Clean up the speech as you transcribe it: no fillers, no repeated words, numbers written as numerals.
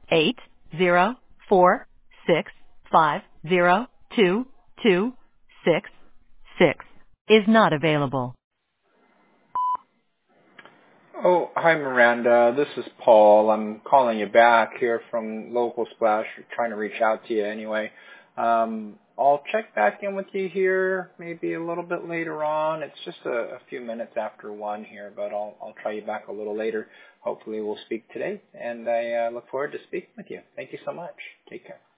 804-650-2266 is not available. Oh, hi Miranda. This is Paul. I'm calling you back here from Local Splash, trying to reach out to you anyway. I'll check back in with you here maybe a little bit later on. It's just a few minutes after 1 here, but I'll try you back a little later. Hopefully we'll speak today, and I look forward to speaking with you. Thank you so much. Take care.